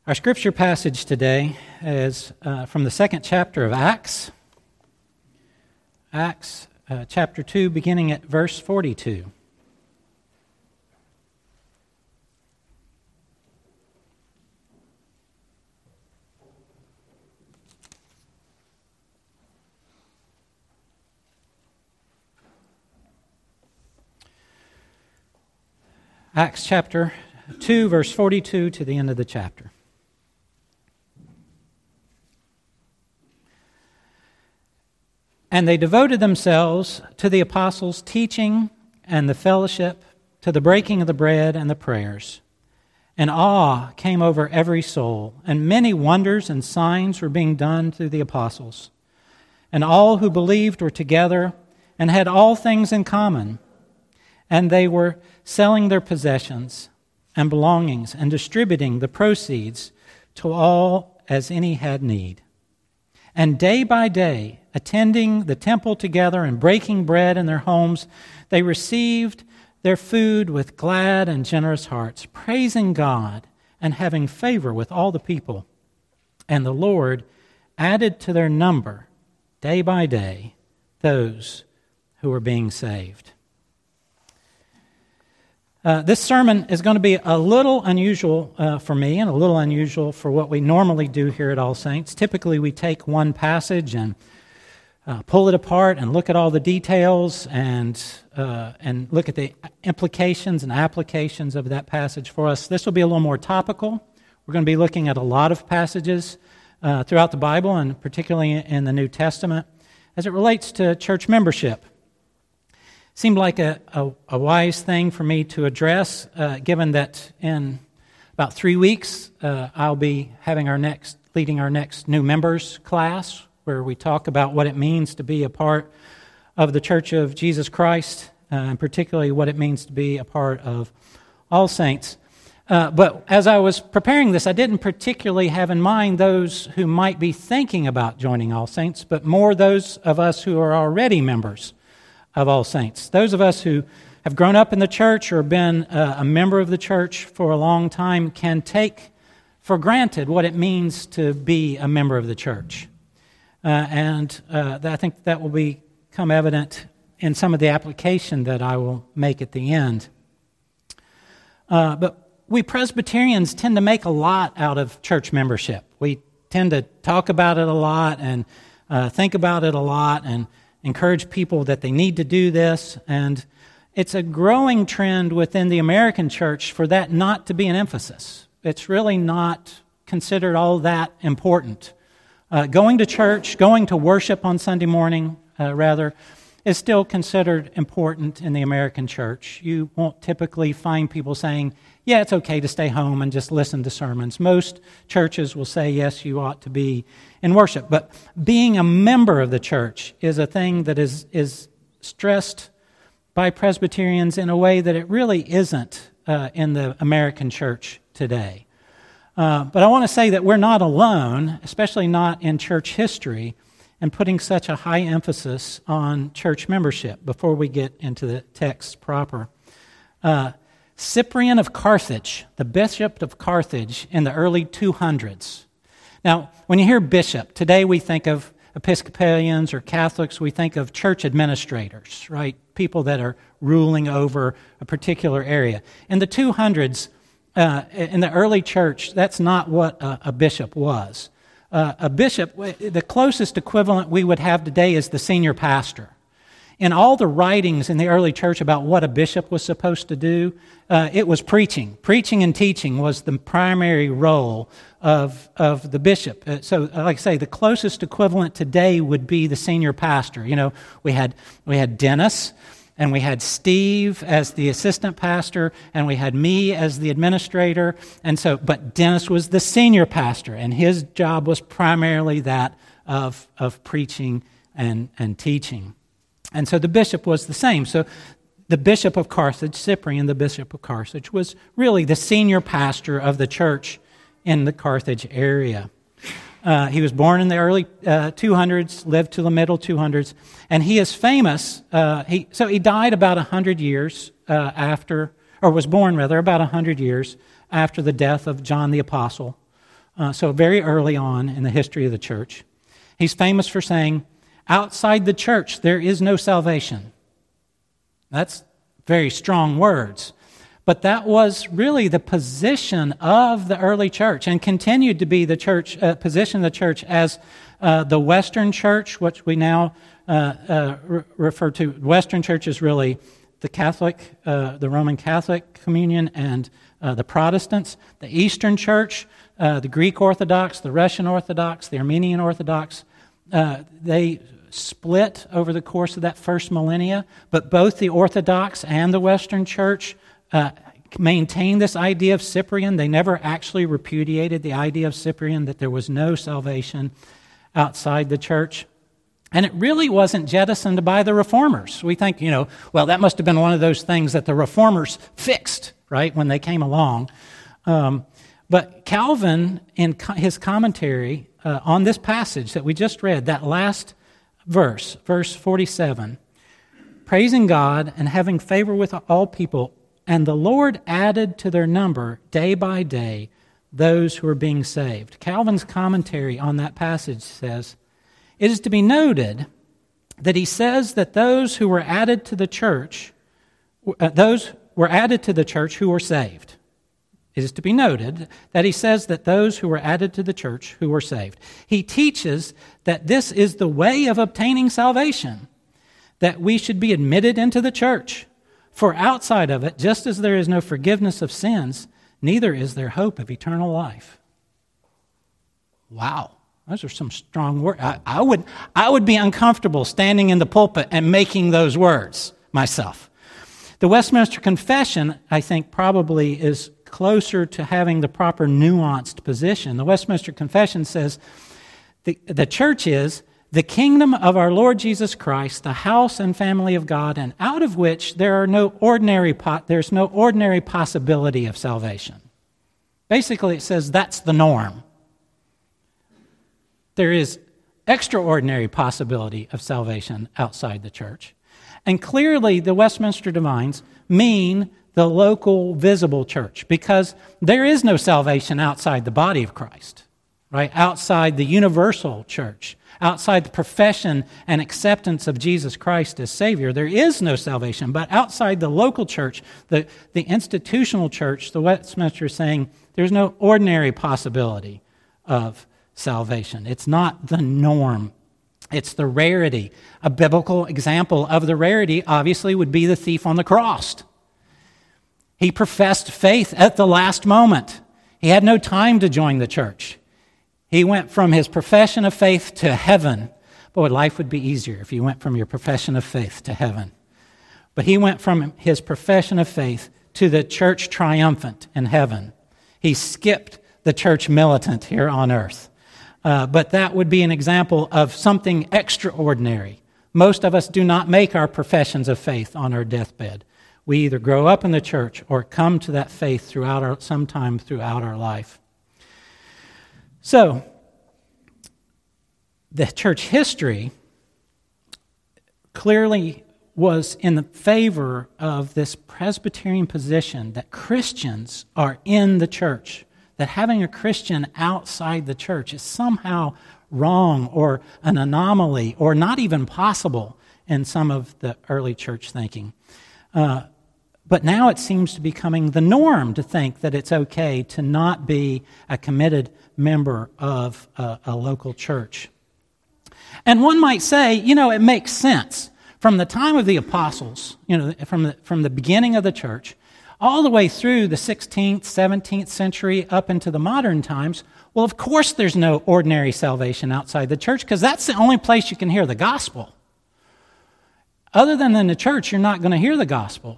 Our scripture passage today is from the second chapter of Acts. Acts chapter 2, beginning at verse 42. Acts chapter 2, verse 42 to the end of the chapter. And they devoted themselves to the apostles' teaching and the fellowship, to the breaking of the bread and the prayers. And awe came over every soul, and many wonders and signs were being done through the apostles. And all who believed were together and had all things in common. And they were selling their possessions and belongings and distributing the proceeds to all as any had need. And day by day, attending the temple together and breaking bread in their homes, they received their food with glad and generous hearts, praising God and having favor with all the people. And the Lord added to their number, day by day, those who were being saved. This sermon is going to be a little unusual for me and a little unusual for what we normally do here at All Saints. Typically, we take one passage and pull it apart and look at all the details and look at the implications and applications of that passage for us. This will be a little more topical. We're going to be looking at a lot of passages throughout the Bible, and particularly in the New Testament, as it relates to church membership. Seemed like a wise thing for me to address, given that in about 3 weeks I'll be leading our next new members class, where we talk about what it means to be a part of the Church of Jesus Christ, and particularly what it means to be a part of All Saints. But as I was preparing this, I didn't particularly have in mind those who might be thinking about joining All Saints, but more those of us who are already members of All Saints. Those of us who have grown up in the church or been a member of the church for a long time can take for granted what it means to be a member of the church. And I think that will become evident in some of the application that I will make at the end. But we Presbyterians tend to make a lot out of church membership. We tend to talk about it a lot and think about it a lot and encourage people that they need to do this. And it's a growing trend within the American church for that not to be an emphasis. It's really not considered all that important. Going to church, going to worship on Sunday morning, is still considered important in the American church. You won't typically find people saying, yeah, it's okay to stay home and just listen to sermons. Most churches will say, yes, you ought to be in worship. But being a member of the church is a thing that is stressed by Presbyterians in a way that it really isn't in the American church today. But I want to say that we're not alone, especially not in church history, in putting such a high emphasis on church membership before we get into the text proper. Cyprian of Carthage, the bishop of Carthage in the early 200s. Now, when you hear bishop, today we think of Episcopalians or Catholics, we think of church administrators, right? People that are ruling over a particular area. In the 200s, in the early church, that's not what a bishop was. A bishop, the closest equivalent we would have today is the senior pastor. In all the writings in the early church about what a bishop was supposed to do, it was preaching. Preaching and teaching was the primary role of the bishop. So, like I say, the closest equivalent today would be the senior pastor. You know, we had Dennis, and we had Steve as the assistant pastor, and we had me as the administrator. But Dennis was the senior pastor, and his job was primarily that of preaching and teaching. And so the bishop was the same. So the bishop of Carthage, Cyprian, the bishop of Carthage, was really the senior pastor of the church in the Carthage area. He was born in the early 200s, lived to the middle 200s, and he is famous. He died about 100 years after, or was born rather, about 100 years after the death of John the Apostle, so very early on in the history of the church. He's famous for saying, outside the church, there is no salvation. That's very strong words. But that was really the position of the early church and continued to be the church position of the church as the Western church, which we now refer to. Western church is really the Catholic, the Roman Catholic communion and the Protestants. The Eastern church, the Greek Orthodox, the Russian Orthodox, the Armenian Orthodox, they split over the course of that first millennia, but both the Orthodox and the Western church maintained this idea of Cyprian. They never actually repudiated the idea of Cyprian, that there was no salvation outside the church. And it really wasn't jettisoned by the Reformers. We think, well, that must have been one of those things that the Reformers fixed, right, when they came along. But Calvin, in his commentary on this passage that we just read, that last verse 47, praising God and having favor with all people, and the Lord added to their number day by day those who are being saved. Calvin's commentary on that passage says, it is to be noted that he says that those who were added to the church, those were added to the church who were saved. It is to be noted that he says that those who were added to the church who were saved. He teaches that this is the way of obtaining salvation, that we should be admitted into the church. For outside of it, just as there is no forgiveness of sins, neither is there hope of eternal life. Wow, those are some strong words. I would be uncomfortable standing in the pulpit and making those words myself. The Westminster Confession, I think, probably is closer to having the proper nuanced position. The Westminster Confession says the church is the kingdom of our Lord Jesus Christ, the house and family of God, and out of which there's no ordinary possibility of salvation. Basically, it says that's the norm. There is extraordinary possibility of salvation outside the church. And clearly, the Westminster Divines mean the local visible church, because there is no salvation outside the body of Christ, right? Outside the universal church. Outside the profession and acceptance of Jesus Christ as Savior, there is no salvation. But outside the local church, the institutional church, the Westminster is saying there's no ordinary possibility of salvation. It's not the norm. It's the rarity. A biblical example of the rarity, obviously, would be the thief on the cross. He professed faith at the last moment. He had no time to join the church. He went from his profession of faith to heaven. Boy, life would be easier if you went from your profession of faith to heaven. But he went from his profession of faith to the church triumphant in heaven. He skipped the church militant here on earth. But that would be an example of something extraordinary. Most of us do not make our professions of faith on our deathbed. We either grow up in the church or come to that faith sometime throughout our life. So, the church history clearly was in the favor of this Presbyterian position that Christians are in the church, that having a Christian outside the church is somehow wrong or an anomaly or not even possible in some of the early church thinking. But now it seems to be becoming the norm to think that it's okay to not be a committed member of a local church. And one might say, it makes sense. From the time of the apostles, from the beginning of the church, all the way through the 16th, 17th century, up into the modern times, well, of course there's no ordinary salvation outside the church, because that's the only place you can hear the gospel. Other than in the church, you're not going to hear the gospel.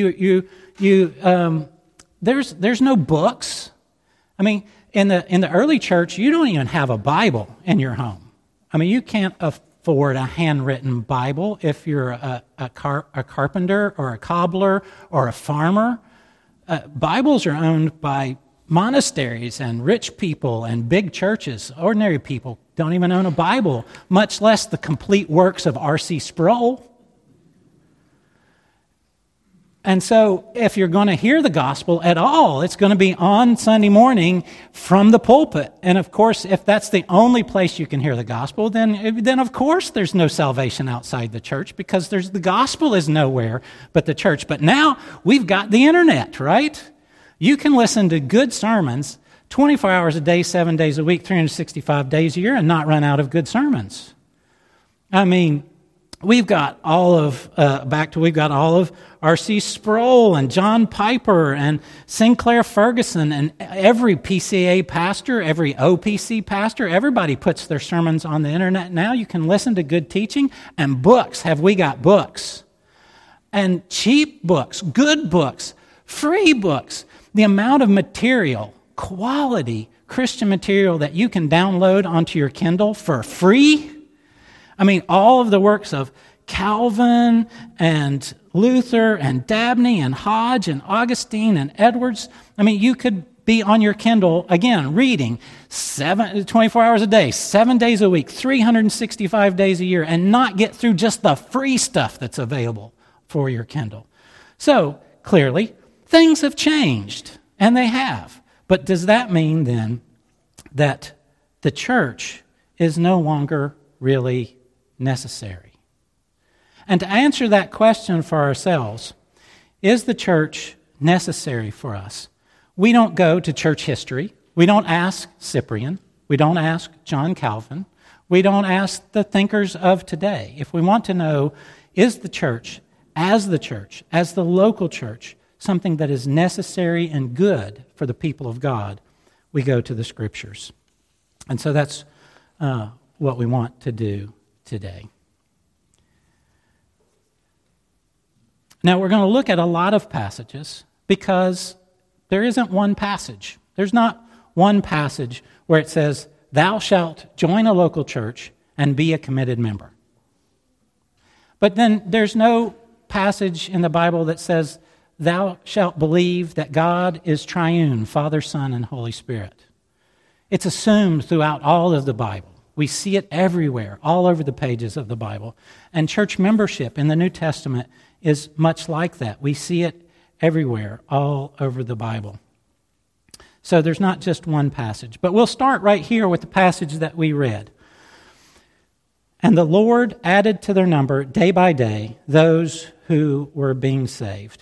There's no books. I mean, in the early church, you don't even have a Bible in your home. I mean, you can't afford a handwritten Bible if you're a carpenter or a cobbler or a farmer. Bibles are owned by monasteries and rich people and big churches. Ordinary people don't even own a Bible, much less the complete works of R.C. Sproul. And so if you're going to hear the gospel at all, it's going to be on Sunday morning from the pulpit. And of course, if that's the only place you can hear the gospel, then of course there's no salvation outside the church, because the gospel is nowhere but the church. But now we've got the internet, right? You can listen to good sermons 24 hours a day, 7 days a week, 365 days a year, and not run out of good sermons. I mean, we've got all of R.C. Sproul and John Piper and Sinclair Ferguson, and every PCA pastor, every OPC pastor, everybody puts their sermons on the internet now. You can listen to good teaching, and books. Have we got books? And cheap books, good books, free books. The amount of material, quality Christian material that you can download onto your Kindle for free. I mean, all of the works of Calvin and Luther and Dabney and Hodge and Augustine and Edwards. I mean, you could be on your Kindle, again, reading 24 hours a day, 7 days a week, 365 days a year, and not get through just the free stuff that's available for your Kindle. So, clearly, things have changed, and they have. But does that mean, then, that the church is no longer really necessary? And to answer that question for ourselves, is the church necessary for us? We don't go to church history. We don't ask Cyprian. We don't ask John Calvin. We don't ask the thinkers of today. If we want to know, is the church, as the local church, something that is necessary and good for the people of God, we go to the Scriptures. And so that's what we want to do today. Now, we're going to look at a lot of passages because there isn't one passage. There's not one passage where it says, thou shalt join a local church and be a committed member. But then there's no passage in the Bible that says, thou shalt believe that God is triune, Father, Son, and Holy Spirit. It's assumed throughout all of the Bible. We see it everywhere, all over the pages of the Bible. And church membership in the New Testament is much like that. We see it everywhere, all over the Bible. So there's not just one passage. But we'll start right here with the passage that we read. And the Lord added to their number day by day those who were being saved.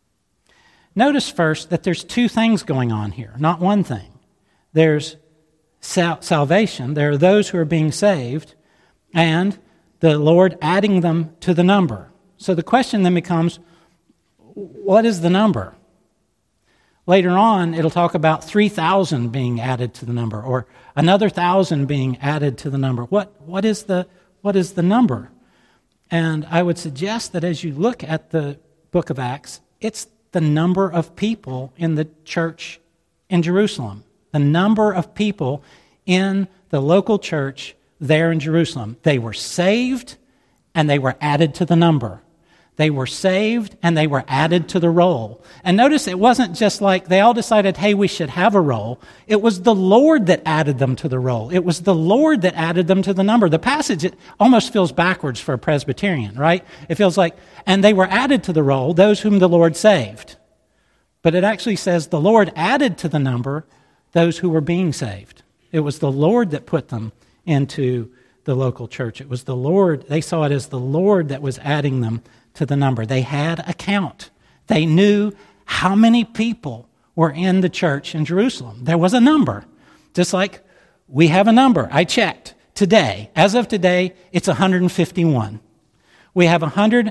Notice first that there's two things going on here, not one thing. There's salvation. There are those who are being saved, and the Lord adding them to the number. So the question then becomes, what is the number? Later on, it'll talk about 3,000 being added to the number, or another 1,000 being added to the number. What is the number? And I would suggest that as you look at the book of Acts, it's the number of people in the church in Jerusalem. The number of people in the local church there in Jerusalem. They were saved and they were added to the number. They were saved and they were added to the roll. And notice it wasn't just like they all decided, hey, we should have a roll. It was the Lord that added them to the roll. It was the Lord that added them to the number. The passage, it almost feels backwards for a Presbyterian, right? It feels like, and they were added to the roll, those whom the Lord saved. But it actually says the Lord added to the number those who were being saved. It was the Lord that put them into the local church. It was the Lord, they saw it as the Lord that was adding them to the number. They had a count. They knew how many people were in the church in Jerusalem. There was a number. Just like we have a number. I checked today. As of today, it's 151. We have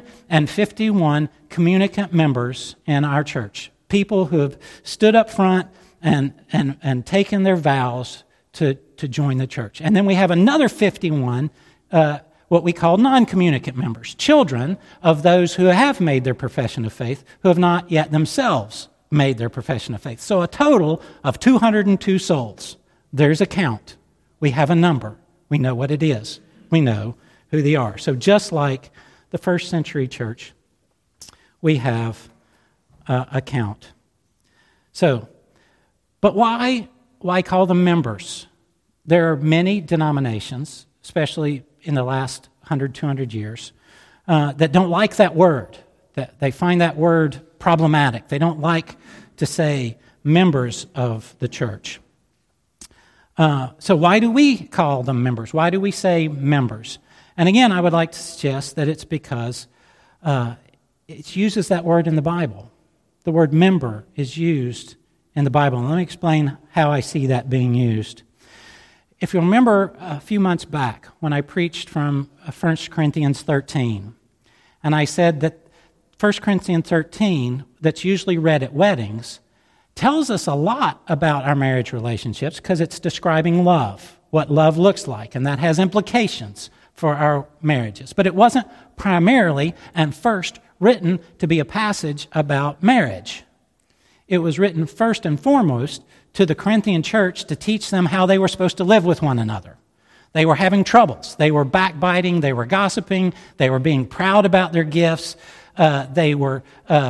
151 communicant members in our church. People who have stood up front and taken their vows to join the church. And then we have another 51 what we call non-communicant members, children of those who have made their profession of faith, who have not yet themselves made their profession of faith. So a total of 202 souls. There's a count. We have a number. We know what it is. We know who they are. So just like the first century church, we have a count. So, but why call them members? There are many denominations, especially in the last 100, 200 years, that don't like that word. That they find that word problematic. They don't like to say members of the church. So why do we call them members? Why do we say members? And again, I would like to suggest that it's because it uses that word in the Bible. The word member is used in the Bible. And let me explain how I see that being used. If you remember a few months back when I preached from 1 Corinthians 13, and I said that 1 Corinthians 13, that's usually read at weddings, tells us a lot about our marriage relationships because it's describing love, what love looks like, and that has implications for our marriages. But it wasn't primarily and first written to be a passage about marriage. It was written first and foremost to the Corinthian church to teach them how they were supposed to live with one another. They were having troubles. They were backbiting. They were gossiping. They were being proud about their gifts. The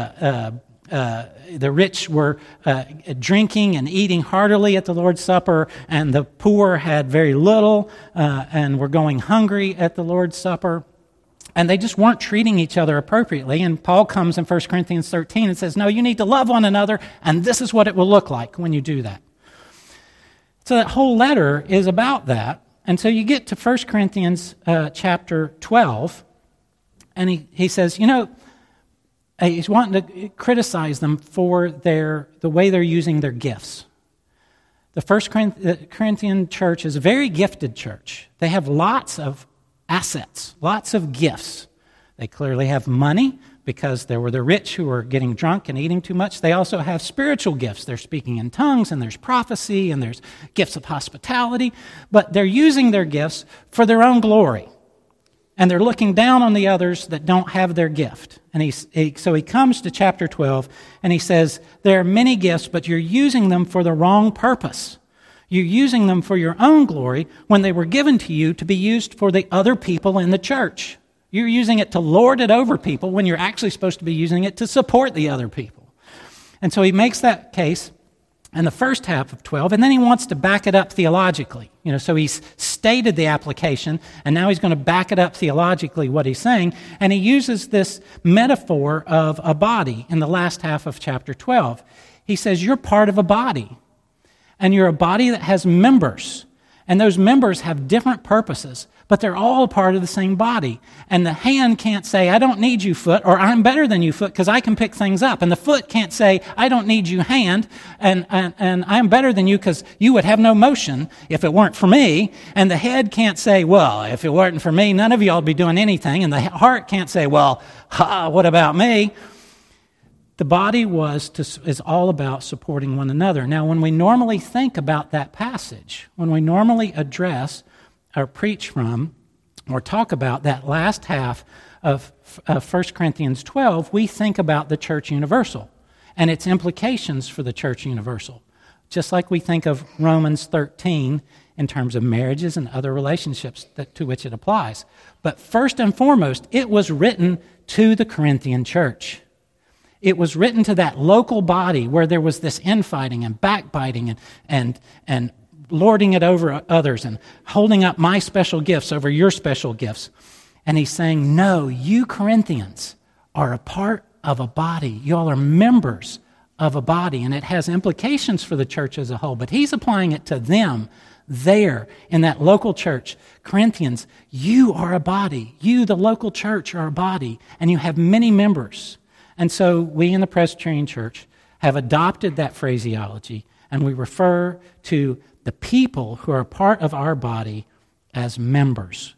rich were drinking and eating heartily at the Lord's Supper, and the poor had very little and were going hungry at the Lord's Supper. And they just weren't treating each other appropriately. And Paul comes in 1 Corinthians 13 and says, no, you need to love one another, and this is what it will look like when you do that. So that whole letter is about that. And so you get to 1 Corinthians chapter 12, and he says, he's wanting to criticize them for the way they're using their gifts. The First Corinthian church is a very gifted church. They have lots of assets, lots of gifts. They clearly have money because there were the rich who were getting drunk and eating too much. They also have spiritual gifts. They're speaking in tongues, and there's prophecy, and there's gifts of hospitality. But they're using their gifts for their own glory. And they're looking down on the others that don't have their gift. And so he comes to chapter 12, and he says, there are many gifts, but you're using them for the wrong purpose. You're using them for your own glory when they were given to you to be used for the other people in the church. You're using it to lord it over people when you're actually supposed to be using it to support the other people. And so he makes that case in the first half of 12, and then he wants to back it up theologically. So he's stated the application, and now he's going to back it up theologically, what he's saying, and he uses this metaphor of a body in the last half of chapter 12. He says, you're part of a body, and you're a body that has members, and those members have different purposes, but they're all a part of the same body. And the hand can't say, I don't need you, foot, or I'm better than you, foot, because I can pick things up. And the foot can't say, I don't need you, hand, and I'm better than you because you would have no motion if it weren't for me. And the head can't say, well, if it weren't for me, none of y'all would be doing anything. And the heart can't say, well, what about me? The body is all about supporting one another. Now, when we normally think about that passage, when we normally address or preach from or talk about that last half of 1 Corinthians 12, we think about the church universal and its implications for the church universal, just like we think of Romans 13 in terms of marriages and other relationships to which it applies. But first and foremost, it was written to the Corinthian church. It was written to that local body where there was this infighting and backbiting and lording it over others and holding up my special gifts over your special gifts. And he's saying, no, you Corinthians are a part of a body. Y'all are members of a body, and it has implications for the church as a whole. But he's applying it to them there in that local church. Corinthians, you are a body. You, the local church, are a body, and you have many members. And so we in the Presbyterian Church have adopted that phraseology, and we refer to the people who are part of our body as members.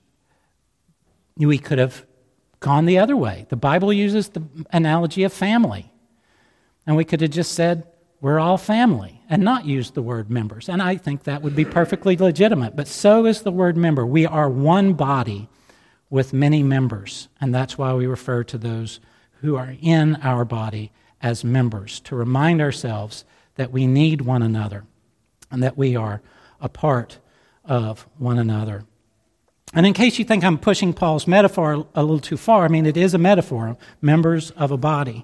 We could have gone the other way. The Bible uses the analogy of family, and we could have just said, we're all family, and not used the word members. And I think that would be perfectly legitimate, but so is the word member. We are one body with many members, and that's why we refer to those who are in our body as members, to remind ourselves that we need one another and that we are a part of one another. And in case you think I'm pushing Paul's metaphor a little too far, it is a metaphor, members of a body.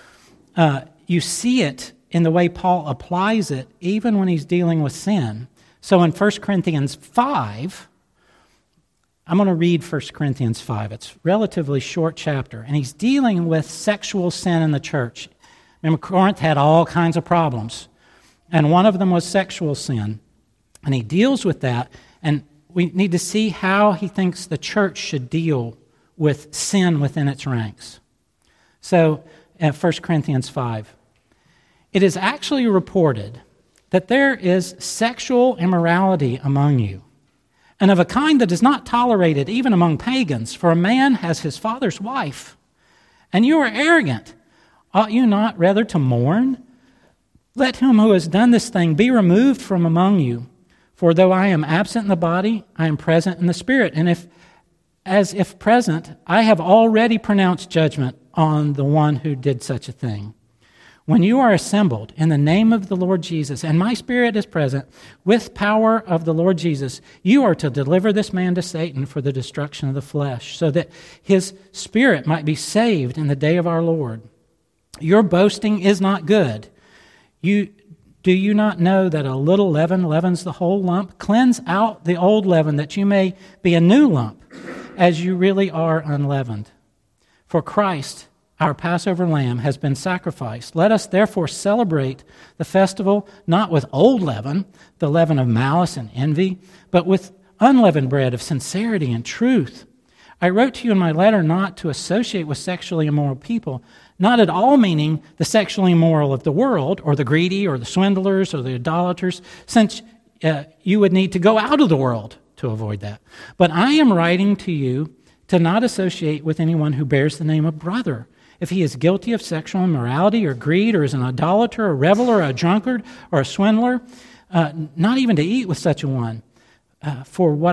You see it in the way Paul applies it even when he's dealing with sin. So in 1 Corinthians 5, I'm going to read 1 Corinthians 5. It's a relatively short chapter, and he's dealing with sexual sin in the church. Remember, Corinth had all kinds of problems, and one of them was sexual sin. And he deals with that, and we need to see how he thinks the church should deal with sin within its ranks. So, 1 Corinthians 5, it is actually reported that there is sexual immorality among you, and of a kind that is not tolerated even among pagans, for a man has his father's wife. And you are arrogant. Ought you not rather to mourn? Let him who has done this thing be removed from among you. For though I am absent in the body, I am present in the spirit. And if present, I have already pronounced judgment on the one who did such a thing. When you are assembled in the name of the Lord Jesus, and my spirit is present, with power of the Lord Jesus, you are to deliver this man to Satan for the destruction of the flesh, so that his spirit might be saved in the day of our Lord. Your boasting is not good. Do you not know that a little leaven leavens the whole lump? Cleanse out the old leaven, that you may be a new lump, as you really are unleavened. For Christ, our Passover lamb, has been sacrificed. Let us therefore celebrate the festival not with old leaven, the leaven of malice and envy, but with unleavened bread of sincerity and truth. I wrote to you in my letter not to associate with sexually immoral people, not at all meaning the sexually immoral of the world, or the greedy, or the swindlers, or the idolaters, since you would need to go out of the world to avoid that. But I am writing to you to not associate with anyone who bears the name of brother, if he is guilty of sexual immorality or greed, or is an idolater, a reveler, a drunkard, or a swindler, not even to eat with such a one. For what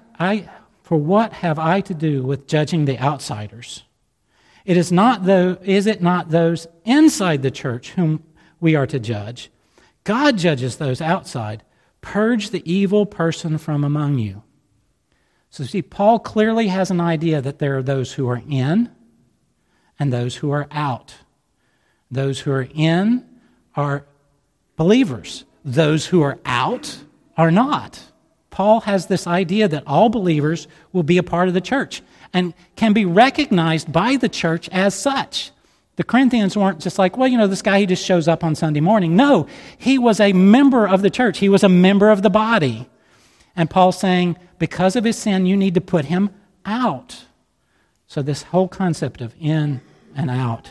have I to do with judging the outsiders? Is it not those inside the church whom we are to judge? God judges those outside. Purge the evil person from among you. So see, Paul clearly has an idea that there are those who are in and those who are out. Those who are in are believers. Those who are out are not. Paul has this idea that all believers will be a part of the church and can be recognized by the church as such. The Corinthians weren't just like, well, this guy, he just shows up on Sunday morning. No, he was a member of the church. He was a member of the body. And Paul's saying, because of his sin, you need to put him out. So this whole concept of in and out.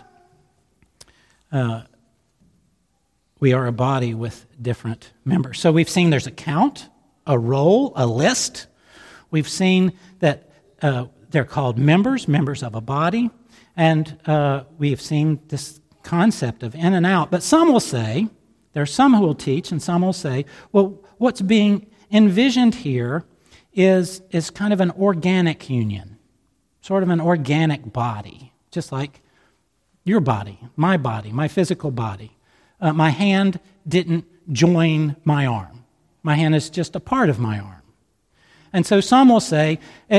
We are a body with different members. So we've seen there's a count, a roll, a list. We've seen that they're called members of a body. And we have seen this concept of in and out. But some will say, there are some who will teach, and some will say, well, what's being envisioned here is kind of an organic union, sort of an organic body, just like your body, my physical body. My hand didn't join my arm. My hand is just a part of my arm. And so some will say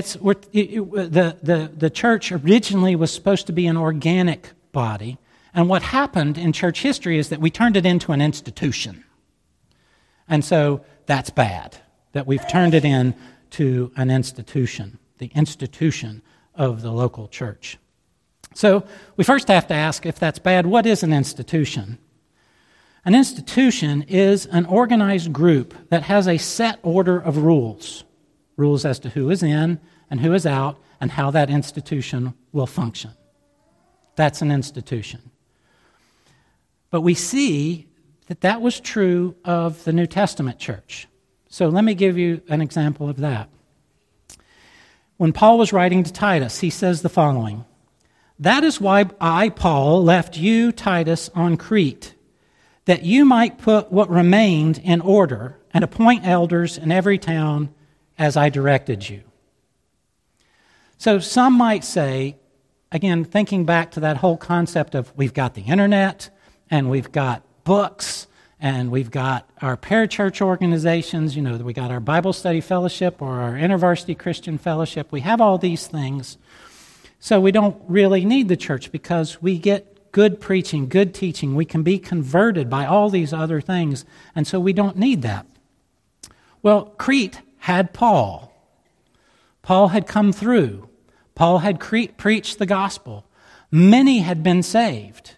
the church originally was supposed to be an organic body, and what happened in church history is that we turned it into an institution. And so that's bad, that we've turned it into an institution, the institution of the local church. So we first have to ask, if that's bad, what is an institution? An institution is an organized group that has a set order of rules as to who is in and who is out and how that institution will function. That's an institution. But we see that was true of the New Testament church. So let me give you an example of that. When Paul was writing to Titus, he says the following: "That is why I, Paul, left you, Titus, on Crete, that you might put what remained in order and appoint elders in every town as I directed you." So some might say, again, thinking back to that whole concept of we've got the internet and we've got books and we've got our parachurch organizations, we got our Bible study fellowship or our InterVarsity Christian Fellowship. We have all these things. So we don't really need the church because we get good preaching, good teaching. We can be converted by all these other things, and so we don't need that. Well, Crete had Paul. Paul had come through. Paul had preached the gospel. Many had been saved.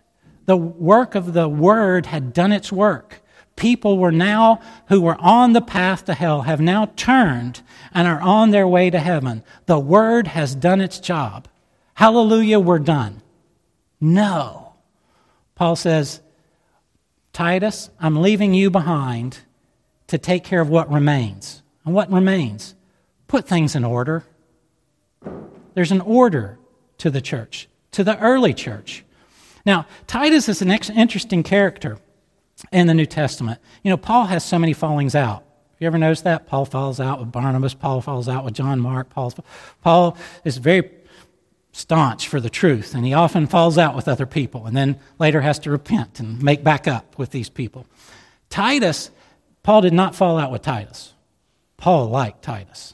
The work of the Word had done its work. People were now, who were on the path to hell, have now turned and are on their way to heaven. The Word has done its job. Hallelujah, we're done. No. Paul says, Titus, I'm leaving you behind to take care of what remains. And what remains? Put things in order. There's an order to the church, to the early church. Now, Titus is an interesting character in the New Testament. You know, Paul has so many fallings out. You ever notice that? Paul falls out with Barnabas. Paul falls out with John Mark. Paul is very staunch for the truth, and he often falls out with other people and then later has to repent and make back up with these people. Titus, Paul did not fall out with Titus. Paul liked Titus.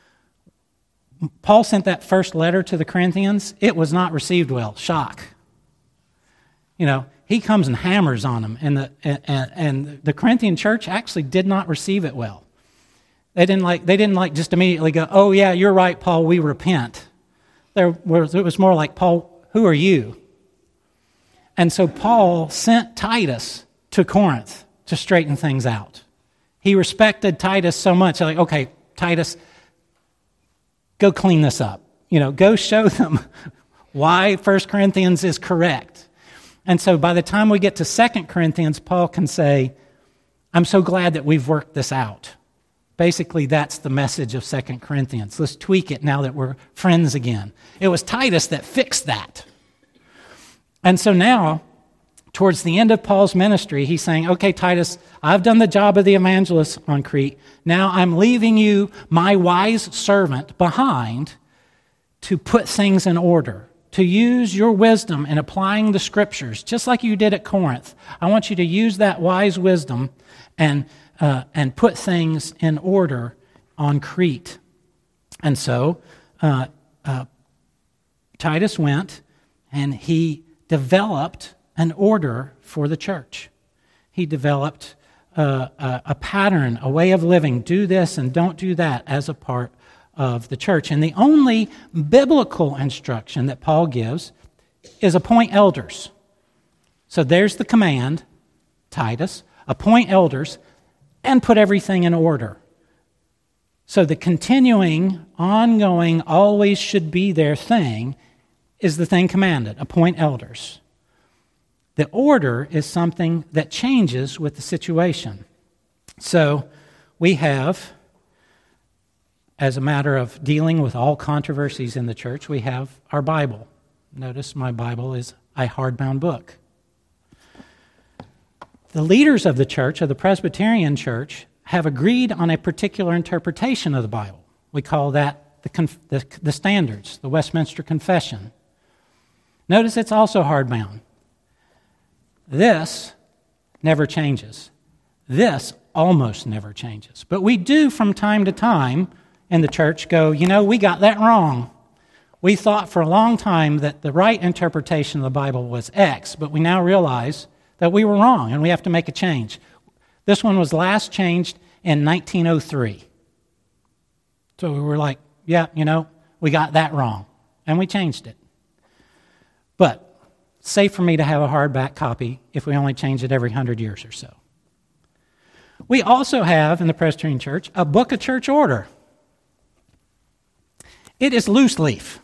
Paul sent that first letter to the Corinthians. It was not received well. Shock. You know, he comes and hammers on them, and the Corinthian church actually did not receive it well. They didn't like just immediately go, "Oh yeah, you're right, Paul. We repent." It was more like, "Paul, who are you?" And so Paul sent Titus to Corinth to straighten things out. He respected Titus so much, like, "Okay, Titus, go clean this up. You know, go show them why 1 Corinthians is correct." And so by the time we get to 2 Corinthians, Paul can say, "I'm so glad that we've worked this out." Basically, that's the message of 2 Corinthians. Let's tweak it now that we're friends again. It was Titus that fixed that. And so now, towards the end of Paul's ministry, he's saying, "Okay, Titus, I've done the job of the evangelist on Crete. Now I'm leaving you, my wise servant, behind to put things in order, to use your wisdom in applying the Scriptures, just like you did at Corinth. I want you to use that wise wisdom and put things in order on Crete." And so Titus went and he developed an order for the church. He developed a pattern, a way of living. Do this and don't do that as a part of the church. And the only biblical instruction that Paul gives is appoint elders. So there's the command, Titus, appoint elders and put everything in order. So the continuing, ongoing, always should be there thing is the thing commanded, appoint elders. The order is something that changes with the situation. So we have, as a matter of dealing with all controversies in the church, we have our Bible. Notice my Bible is a hardbound book. The leaders of the church, of the Presbyterian church, have agreed on a particular interpretation of the Bible. We call that the standards, the Westminster Confession. Notice it's also hardbound. This never changes. This almost never changes. But we do from time to time in the church go, you know, we got that wrong. We thought for a long time that the right interpretation of the Bible was X, but we now realize that we were wrong and we have to make a change. This one was last changed in 1903. So we were like, yeah, you know, we got that wrong. And we changed it. But it's safe for me to have a hardback copy if we only change it every 100 years or so. We also have in the Presbyterian Church a book of church order. It is loose leaf.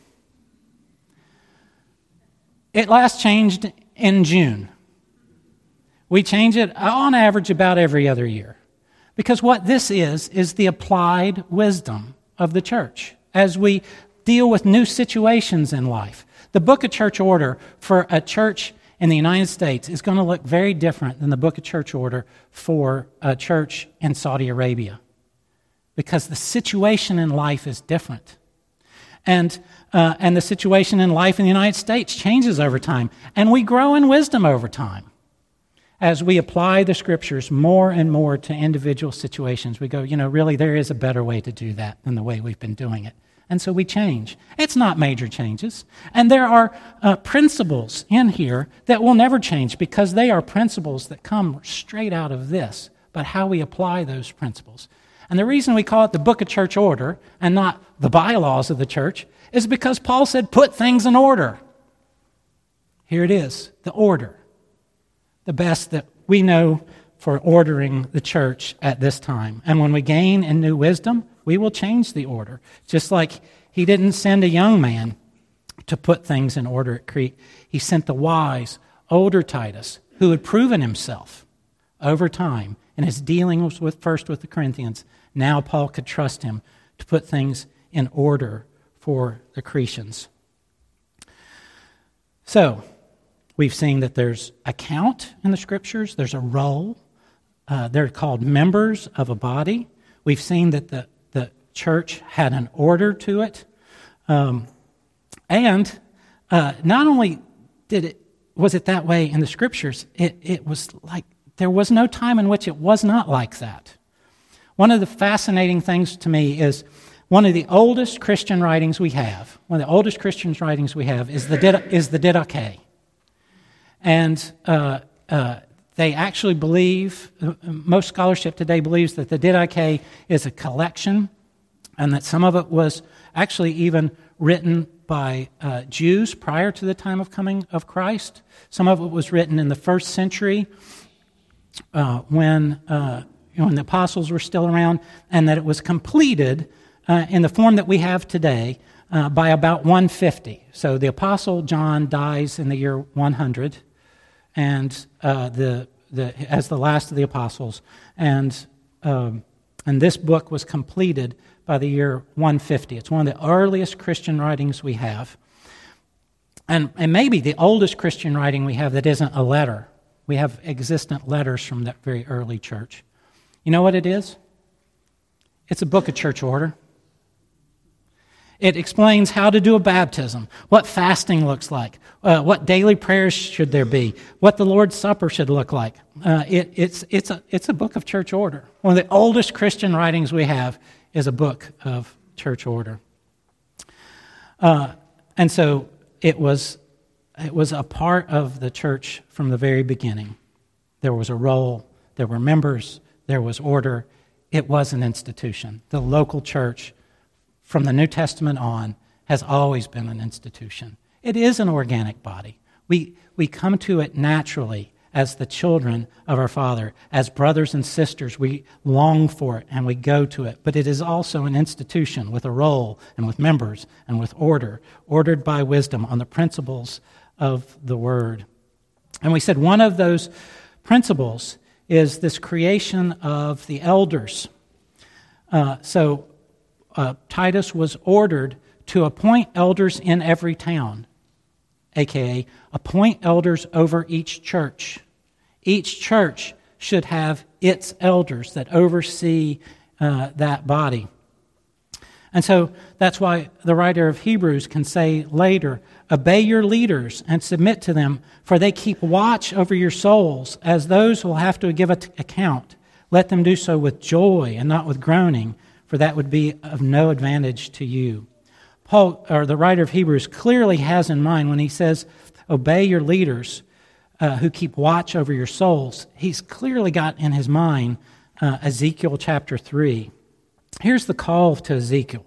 It last changed in June. We change it on average about every other year. Because what this is the applied wisdom of the church as we deal with new situations in life. The book of church order for a church in the United States is going to look very different than the book of church order for a church in Saudi Arabia. Because the situation in life is different. And the situation in life in the United States changes over time. And we grow in wisdom over time. As we apply the Scriptures more and more to individual situations, we go, you know, really there is a better way to do that than the way we've been doing it. And so we change. It's not major changes. And there are principles in here that will never change because they are principles that come straight out of this, but how we apply those principles. And the reason we call it the book of church order and not the bylaws of the church is because Paul said, put things in order. Here it is, the order. the best that we know for ordering the church at this time. And when we gain in new wisdom, we will change the order. Just like he didn't send a young man to put things in order at Crete. He sent the wise, older Titus, who had proven himself over time in his dealings with the Corinthians. Now Paul could trust him to put things in order for the Cretans. So, we've seen that there's a count in the Scriptures. There's a role. They're called members of a body. We've seen that the church had an order to it. And not only was it that way in the Scriptures, it was like there was no time in which it was not like that. One of the fascinating things to me is one of the oldest Christian writings we have. One of the oldest Christian writings we have is the Didache. And they actually believe, most scholarship today believes that the Didache is a collection and that some of it was actually even written by Jews prior to the time of coming of Christ. Some of it was written in the first century when the apostles were still around, and that it was completed in the form that we have today by about 150. So the apostle John dies in the year 100, and as the last of the apostles, and this book was completed by the year 150. It's one of the earliest Christian writings we have, and maybe the oldest Christian writing we have that isn't a letter. We have existent letters from that very early church. You know what it is? It's a book of church order. It explains how to do a baptism, what fasting looks like, what daily prayers should there be, what the Lord's Supper should look like. It's a book of church order. One of the oldest Christian writings we have is a book of church order. And so it was a part of the church from the very beginning. There was a role, there were members, there was order. It was an institution. The local church, from the New Testament on, has always been an institution. It is an organic body. We come to it naturally as the children of our Father. As brothers and sisters, we long for it and we go to it. But it is also an institution with a role and with members and with order, ordered by wisdom on the principles of the Word. And we said one of those principles is this creation of the elders. So Titus was ordered to appoint elders in every town, a.k.a. appoint elders over each church. Each church should have its elders that oversee that body. And so that's why the writer of Hebrews can say later, obey your leaders and submit to them, for they keep watch over your souls as those who will have to give account. Let them do so with joy and not with groaning, for that would be of no advantage to you. Paul, or the writer of Hebrews, clearly has in mind when he says, obey your leaders who keep watch over your souls. He's clearly got in his mind Ezekiel chapter 3. Here's the call to Ezekiel.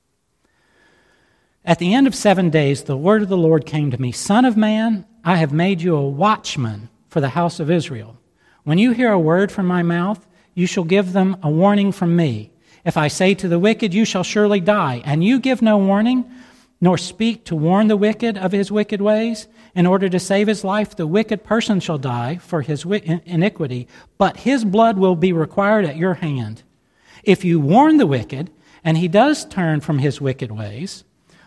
At the end of 7 days, the word of the Lord came to me, Son of man, I have made you a watchman for the house of Israel. When you hear a word from my mouth, you shall give them a warning from me. If I say to the wicked, you shall surely die, and you give no warning, nor speak to warn the wicked of his wicked ways, in order to save his life, the wicked person shall die for his iniquity, but his blood will be required at your hand. If you warn the wicked, and he does turn from his wicked ways,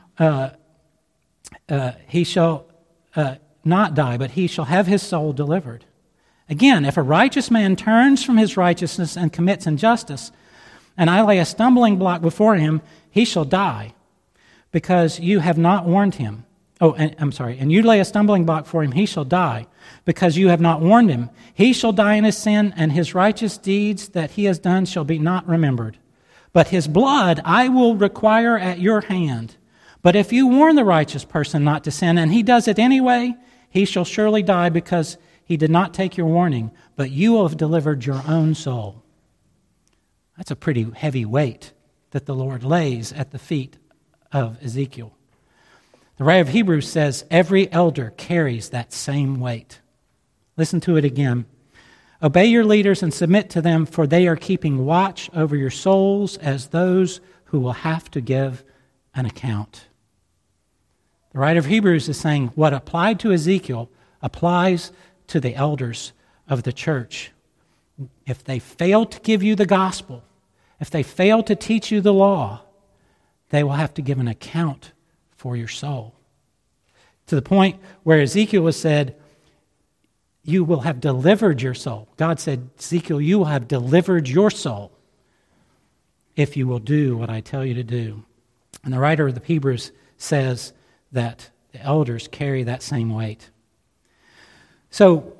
he shall not die, but he shall have his soul delivered. Again, if a righteous man turns from his righteousness and commits injustice, and I lay a stumbling block before him, he shall die, because you have not warned him. And you lay a stumbling block for him, he shall die, because you have not warned him. He shall die in his sin, and his righteous deeds that he has done shall be not remembered. But his blood I will require at your hand. But if you warn the righteous person not to sin, and he does it anyway, he shall surely die, because he did not take your warning, but you will have delivered your own soul. That's a pretty heavy weight that the Lord lays at the feet of Ezekiel. The writer of Hebrews says every elder carries that same weight. Listen to it again. Obey your leaders and submit to them, for they are keeping watch over your souls as those who will have to give an account. The writer of Hebrews is saying what applied to Ezekiel applies to the elders of the church. If they fail to give you the gospel, if they fail to teach you the law, they will have to give an account for your soul. To the point where Ezekiel was said, you will have delivered your soul. God said, Ezekiel, you will have delivered your soul if you will do what I tell you to do. And the writer of the Hebrews says that the elders carry that same weight. So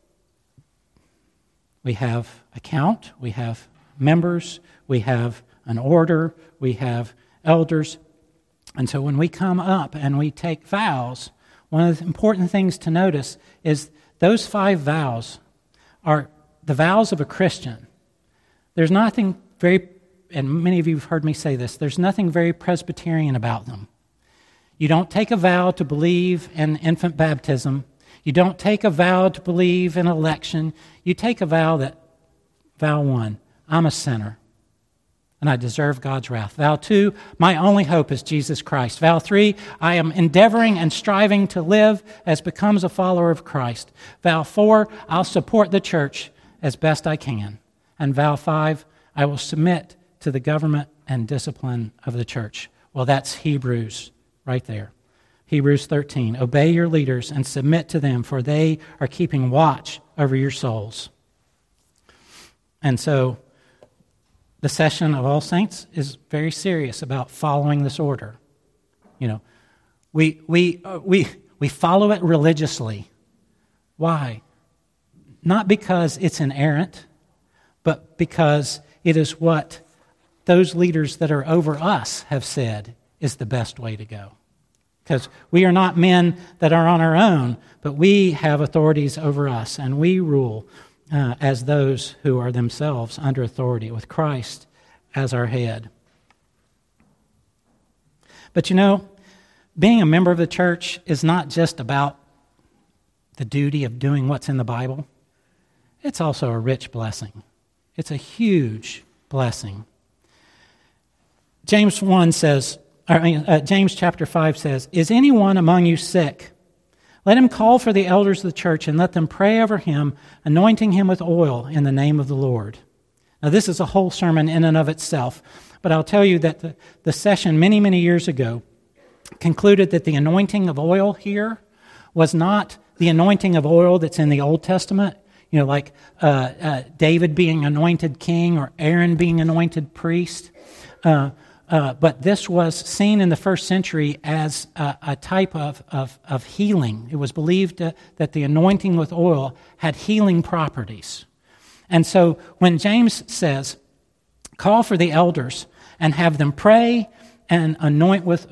we have a count, we have members, we have an order, we have elders. And so when we come up and we take vows, one of the important things to notice is those 5 vows are the vows of a Christian. There's nothing very, and many of you have heard me say this, there's nothing very Presbyterian about them. You don't take a vow to believe in infant baptism. You don't take a vow to believe in election. You take a vow 1, I'm a sinner and I deserve God's wrath. Vow 2, my only hope is Jesus Christ. Vow 3, I am endeavoring and striving to live as becomes a follower of Christ. Vow 4, I'll support the church as best I can. And vow 5, I will submit to the government and discipline of the church. Well, that's Hebrews right there. Hebrews 13, obey your leaders and submit to them, for they are keeping watch over your souls. And so the session of All Saints is very serious about following this order. You know, we follow it religiously. Why? Not because it's inerrant, but because it is what those leaders that are over us have said is the best way to go. Because we are not men that are on our own, but we have authorities over us, and we rule as those who are themselves under authority with Christ as our head. But you know, being a member of the church is not just about the duty of doing what's in the Bible. It's also a rich blessing. It's a huge blessing. James chapter 5 says, is anyone among you sick? Let him call for the elders of the church and let them pray over him, anointing him with oil in the name of the Lord. Now, this is a whole sermon in and of itself, but I'll tell you that the session many, many years ago concluded that the anointing of oil here was not the anointing of oil that's in the Old Testament, you know, like David being anointed king or Aaron being anointed priest. But this was seen in the first century as a type of healing. It was believed that the anointing with oil had healing properties. And so when James says, call for the elders and have them pray and anoint with,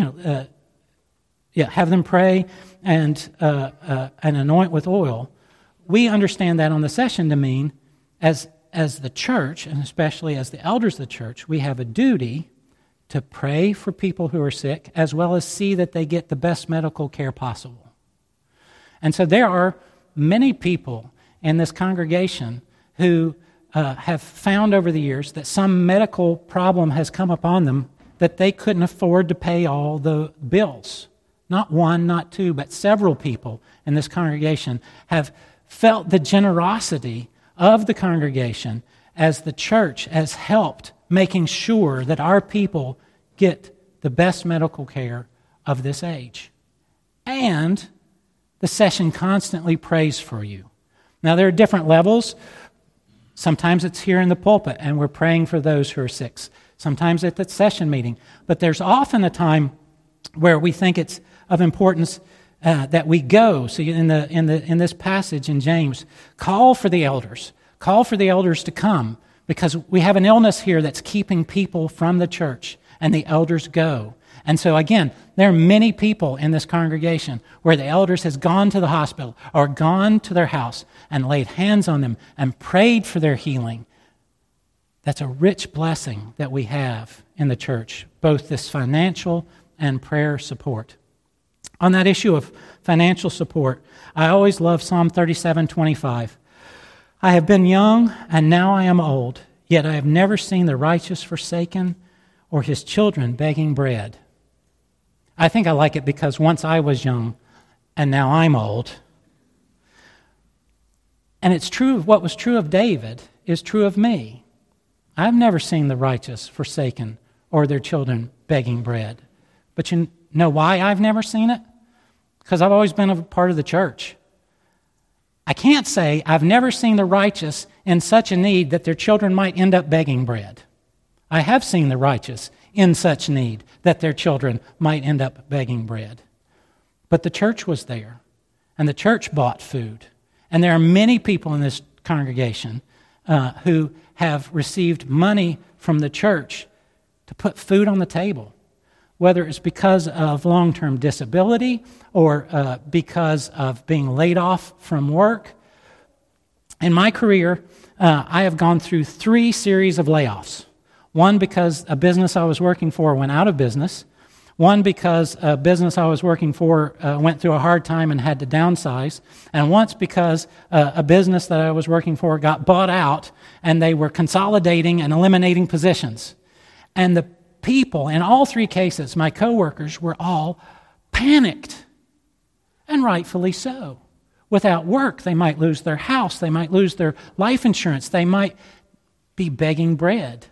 have them pray and anoint with oil, we understand that on the session to mean as the church, and especially as the elders of the church, we have a duty to pray for people who are sick, as well as see that they get the best medical care possible. And so there are many people in this congregation who have found over the years that some medical problem has come upon them that they couldn't afford to pay all the bills. Not one, not two, but several people in this congregation have felt the generosity of the congregation as the church has helped making sure that our people get the best medical care of this age. And the session constantly prays for you. Now, there are different levels. Sometimes it's here in the pulpit, and we're praying for those who are sick. Sometimes at the session meeting. But there's often a time where we think it's of importance that we go. So in this passage in James, call for the elders. Call for the elders to come, because we have an illness here that's keeping people from the church, and the elders go. And so again, there are many people in this congregation where the elders has gone to the hospital or gone to their house and laid hands on them and prayed for their healing. That's a rich blessing that we have in the church, both this financial and prayer support. On that issue of financial support, I always love Psalm 37:25. I have been young, and now I am old, yet I have never seen the righteous forsaken or his children begging bread. I think I like it because once I was young, and now I'm old. And it's true, what was true of David is true of me. I've never seen the righteous forsaken or their children begging bread. But you know why I've never seen it? Because I've always been a part of the church. I can't say I've never seen the righteous in such a need that their children might end up begging bread. I have seen the righteous in such need that their children might end up begging bread. But the church was there, and the church bought food. And there are many people in this congregation who have received money from the church to put food on the table, whether it's because of long-term disability or because of being laid off from work. In my career, I have gone through 3 series of layoffs. One because a business I was working for went out of business. One because a business I was working for went through a hard time and had to downsize. And once because a business that I was working for got bought out and they were consolidating and eliminating positions. And the people, in all 3 cases, my coworkers, were all panicked. And rightfully so. Without work, they might lose their house. They might lose their life insurance. They might be begging bread.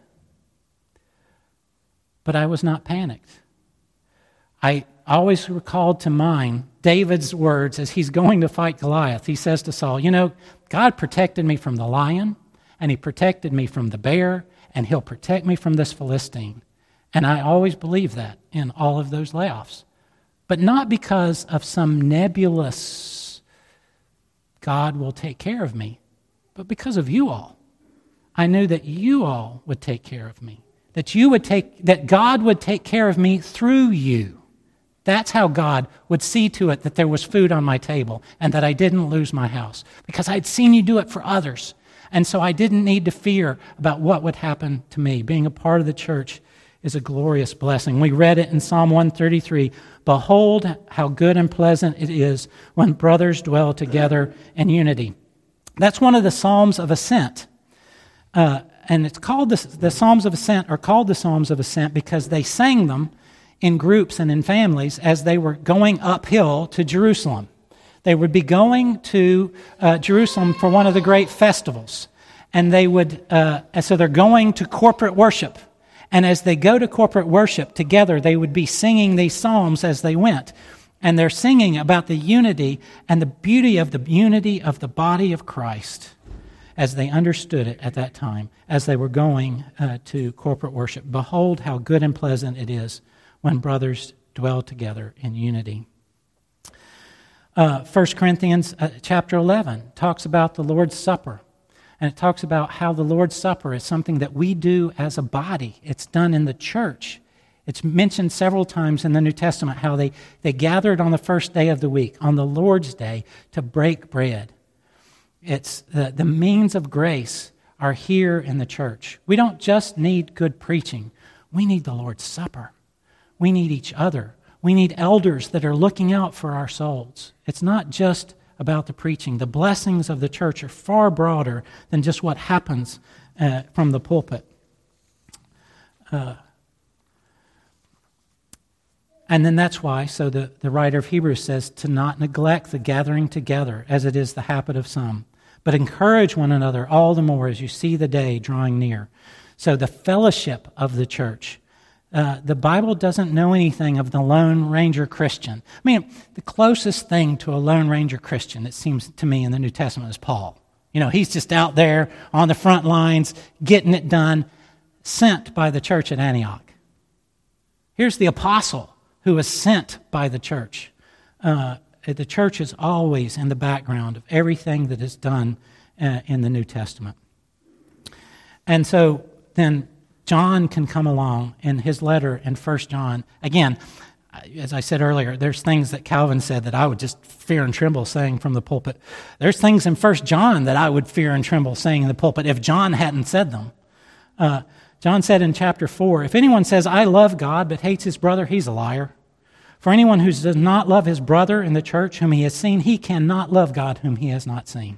But I was not panicked. I always recalled to mind David's words as he's going to fight Goliath. He says to Saul, you know, God protected me from the lion, and he protected me from the bear, and he'll protect me from this Philistine. And I always believe that in all of those layoffs. But not because of some nebulous, God will take care of me, but because of you all. I knew that you all would take care of me, that God would take care of me through you. That's how God would see to it that there was food on my table and that I didn't lose my house, because I'd seen you do it for others. And so I didn't need to fear about what would happen to me. Being a part of the church is a glorious blessing. We read it in Psalm 133, behold how good and pleasant it is when brothers dwell together in unity. That's one of the Psalms of Ascent. And it's called the Psalms of Ascent are called the Psalms of Ascent because they sang them in groups and in families as they were going uphill to Jerusalem. They would be going to Jerusalem for one of the great festivals. And they would, so they're going to corporate worship. And as they go to corporate worship together, they would be singing these psalms as they went. And they're singing about the unity and the beauty of the unity of the body of Christ as they understood it at that time, as they were going to corporate worship. Behold how good and pleasant it is when brothers dwell together in unity. 1 Corinthians chapter 11 talks about the Lord's Supper. And it talks about how the Lord's Supper is something that we do as a body. It's done in the church. It's mentioned several times in the New Testament how they gathered on the first day of the week, on the Lord's Day, to break bread. It's the means of grace are here in the church. We don't just need good preaching. We need the Lord's Supper. We need each other. We need elders that are looking out for our souls. It's not just about the preaching. The blessings of the church are far broader than just what happens from the pulpit. And then that's why, so the writer of Hebrews says, to not neglect the gathering together, as it is the habit of some, but encourage one another all the more as you see the day drawing near. So the fellowship of the church. The Bible doesn't know anything of the Lone Ranger Christian. I mean, the closest thing to a Lone Ranger Christian, it seems to me, in the New Testament is Paul. You know, he's just out there on the front lines, getting it done, sent by the church at Antioch. Here's the apostle who was sent by the church. The church is always in the background of everything that is done in the New Testament. And so then John can come along in his letter in 1 John. Again, as I said earlier, there's things that Calvin said that I would just fear and tremble saying from the pulpit. There's things in 1 John that I would fear and tremble saying in the pulpit if John hadn't said them. John said in chapter 4, if anyone says, I love God, but hates his brother, he's a liar. For anyone who does not love his brother in the church whom he has seen, he cannot love God whom he has not seen.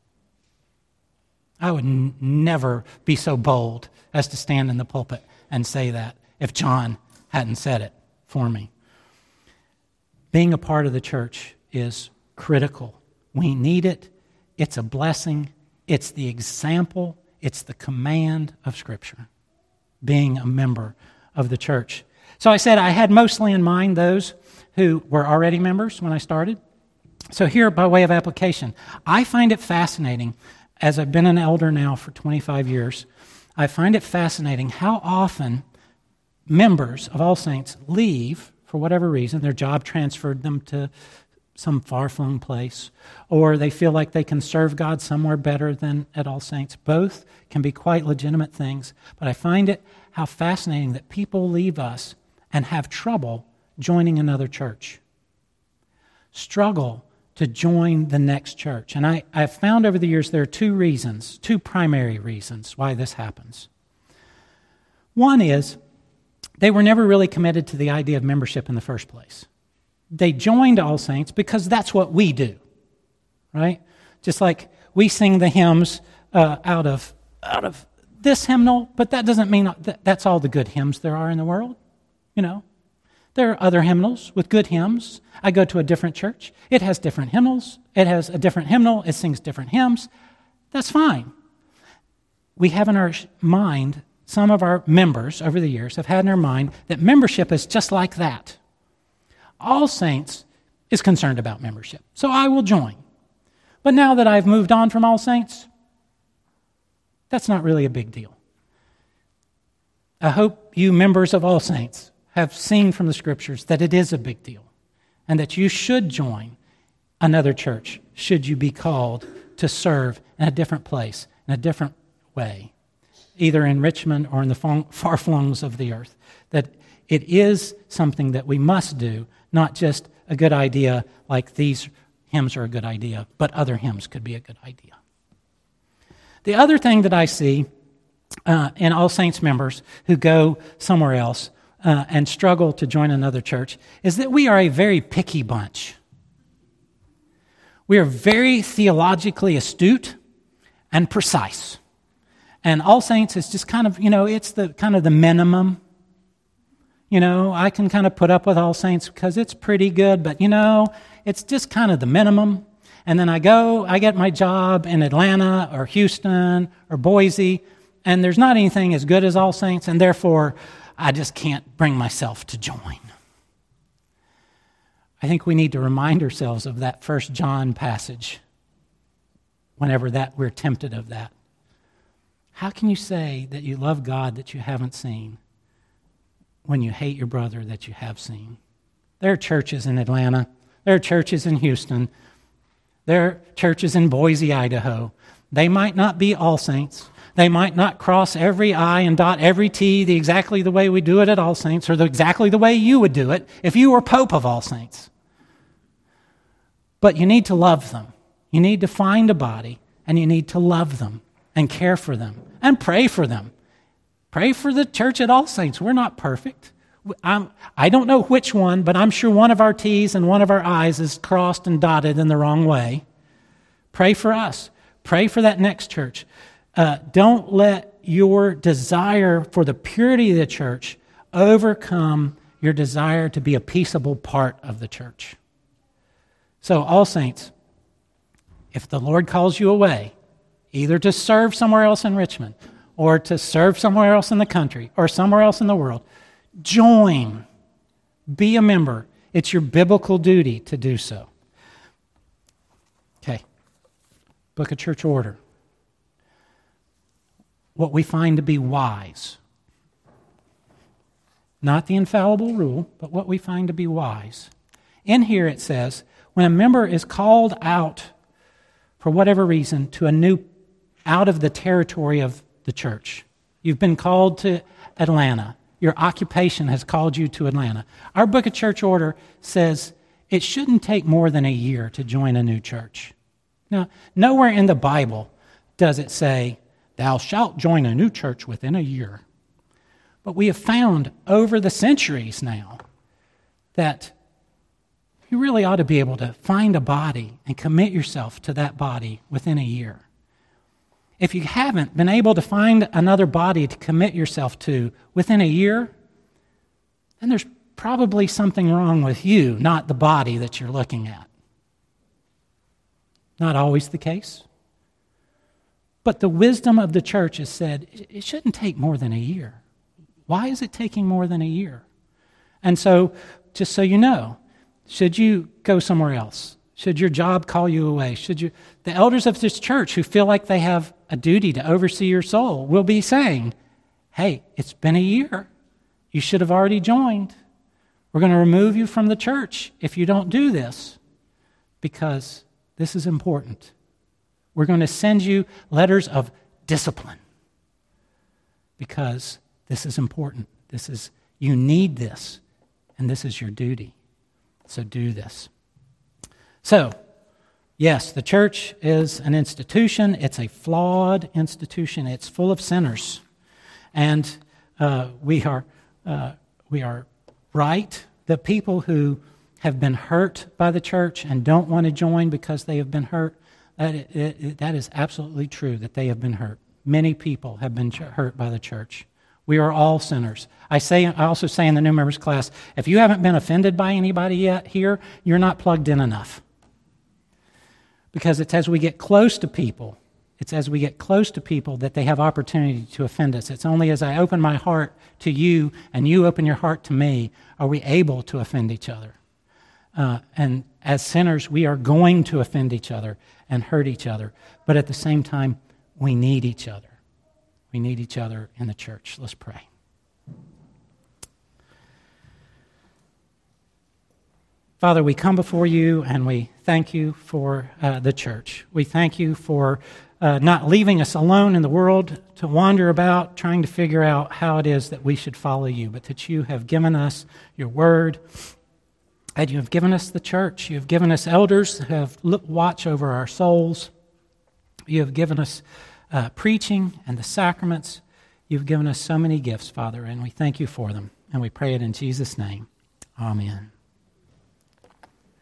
I would never be so bold as to stand in the pulpit and say that if John hadn't said it for me. Being a part of the church is critical. We need it. It's a blessing. It's the example. It's the command of Scripture, being a member of the church. So I said I had mostly in mind those who were already members when I started. So here, by way of application, I find it fascinating, as I've been an elder now for 25 years, I find it fascinating how often members of All Saints leave for whatever reason. Their job transferred them to some far-flung place, or they feel like they can serve God somewhere better than at All Saints. Both can be quite legitimate things, but I find it how fascinating that people leave us and have trouble joining another church. Struggle to join the next church. And I've found over the years there are two primary reasons why this happens. One is they were never really committed to the idea of membership in the first place. They joined All Saints because that's what we do, right? Just like we sing the hymns out of this hymnal, but that doesn't mean that's all the good hymns there are in the world, you know. There are other hymnals with good hymns. I go to a different church. It has different hymnals. It has a different hymnal. It sings different hymns. That's fine. We have in our mind, some of our members over the years have had in their mind that membership is just like that. All Saints is concerned about membership, so I will join. But now that I've moved on from All Saints, that's not really a big deal. I hope you members of All Saints have seen from the Scriptures that it is a big deal and that you should join another church should you be called to serve in a different place, in a different way, either in Richmond or in the far-flungs of the earth, that it is something that we must do, not just a good idea like these hymns are a good idea, but other hymns could be a good idea. The other thing that I see in All Saints members who go somewhere else and struggle to join another church is that we are a very picky bunch. We are very theologically astute and precise. And All Saints is just kind of, it's the kind of the minimum. I can kind of put up with All Saints because it's pretty good, but it's just kind of the minimum. And then I get my job in Atlanta or Houston or Boise, and there's not anything as good as All Saints, and therefore I just can't bring myself to join. I think we need to remind ourselves of that 1 John passage whenever we're tempted of that. How can you say that you love God that you haven't seen when you hate your brother that you have seen? There are churches in Atlanta. There are churches in Houston. There are churches in Boise, Idaho. They might not be All Saints. They might not cross every I and dot every T exactly the way we do it at All Saints, or exactly the way you would do it if you were Pope of All Saints. But you need to love them. You need to find a body, and you need to love them and care for them and pray for them. Pray for the church at All Saints. We're not perfect. I don't know which one, but I'm sure one of our T's and one of our I's is crossed and dotted in the wrong way. Pray for us. Pray for that next church. Don't let your desire for the purity of the church overcome your desire to be a peaceable part of the church. So, All Saints, if the Lord calls you away, either to serve somewhere else in Richmond or to serve somewhere else in the country or somewhere else in the world, join. Be a member. It's your biblical duty to do so. Okay. Book of Church Order. What we find to be wise. Not the infallible rule, but what we find to be wise. In here it says, when a member is called out for whatever reason to out of the territory of the church. You've been called to Atlanta. Your occupation has called you to Atlanta. Our Book of Church Order says it shouldn't take more than a year to join a new church. Now, nowhere in the Bible does it say, thou shalt join a new church within a year. But we have found over the centuries now that you really ought to be able to find a body and commit yourself to that body within a year. If you haven't been able to find another body to commit yourself to within a year, then there's probably something wrong with you, not the body that you're looking at. Not always the case. But the wisdom of the church has said it shouldn't take more than a year. Why is it taking more than a year? And so, just so you know, should you go somewhere else? Should your job call you away? The elders of this church who feel like they have a duty to oversee your soul will be saying, hey, it's been a year. You should have already joined. We're going to remove you from the church if you don't do this, because this is important. We're going to send you letters of discipline because this is important. You need this, and this is your duty. So do this. So, yes, the church is an institution. It's a flawed institution. It's full of sinners. And we are right. The people who have been hurt by the church and don't want to join because they have been hurt, that is absolutely true, that they have been hurt. Many people have been hurt by the church. We are all sinners. I also say in the new members class, if you haven't been offended by anybody yet here, you're not plugged in enough. Because it's as we get close to people that they have opportunity to offend us. It's only as I open my heart to you and you open your heart to me are we able to offend each other. And as sinners, we are going to offend each other and hurt each other. But at the same time, we need each other. We need each other in the church. Let's pray. Father, we come before you and we thank you for the church. We thank you for not leaving us alone in the world to wander about trying to figure out how it is that we should follow you, but that you have given us your word, and you have given us the church. You have given us elders who have watch over our souls. You have given us preaching and the sacraments. You've given us so many gifts, Father, and we thank you for them. And we pray it in Jesus' name. Amen.